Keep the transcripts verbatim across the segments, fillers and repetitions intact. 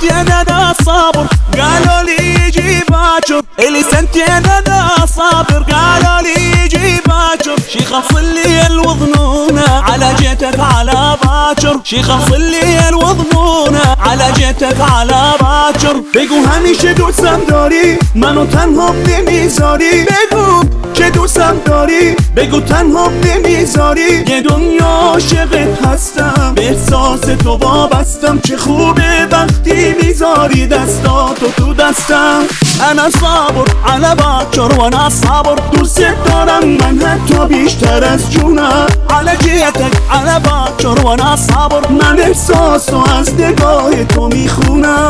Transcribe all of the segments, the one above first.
sentiene da صابر قالوا لي يجي باكر اللي سنتين دا صابر قالوا لي يجي باكر شي خلص الليل وظنونه على جيتك على باكر شي خلص الليل وظنونه على جيتك على باكر بگو همیشه دوستم داری منو تنها نمیذاری بگو که دوستم داری بگو تنها نمیذاری یه دنیا عاشقت هستم به احساس تو وابستم چه خوبه وقتی میذاری دستاتو تو دستم انا صابر على باكر وانا صابر دوست دارم من حتی بیشتر از جونم على جیتک على باكر وانا صابر من احساسو از نگاه تو میخونم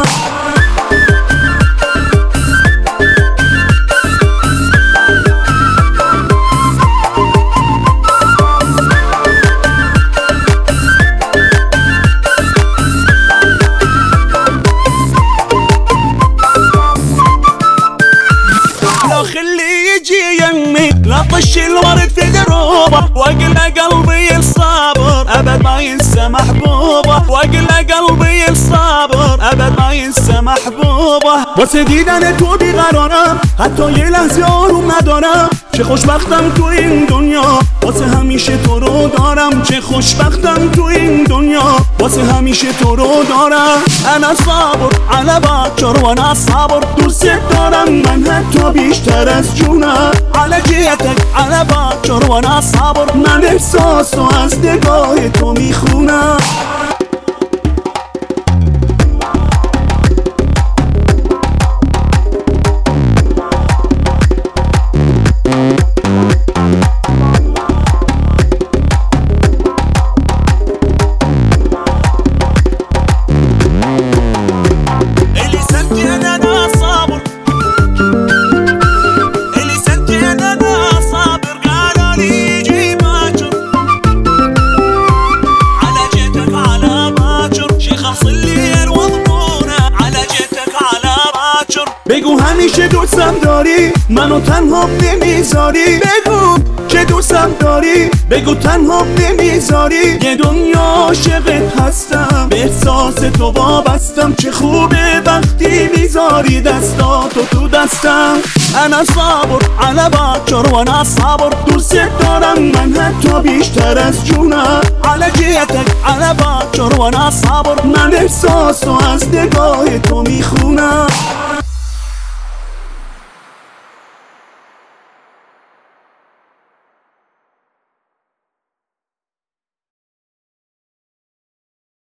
لا طش الورد في دروبه واقل قلبي الصابر ابد ما ينسى محبوبه واقل قلبي الصابر ابد ما ينسى محبوبه واسه دیدن تو بیقرارم حتی یه لحظه آروم ندارم چه خوشبختم تو این دنیا واسه همیشه تو رو دارم چه خوشبختم تو این دنیا واسه همیشه تو رو دارم انا صابر على باكر وانا صابر دوست دارم من حتی بیشتر از جونم على جیتک على باكر وانا صابر من احساسو از نگاه تو میخونم بگو همیشه دوستم داری منو تنها نمیذاری بگو که دوستم داری بگو تنها نمیذاری یه دنیا عاشقت هستم به احساس تو وابستم چه خوبه وقتی میذاری دستاتو تو دستم انا صابر على باكر وانا صابر دوست دارم من حتی بیشتر از جونم على جیتک على باكر وانا صابر من احساسو از نگاه تو میخونم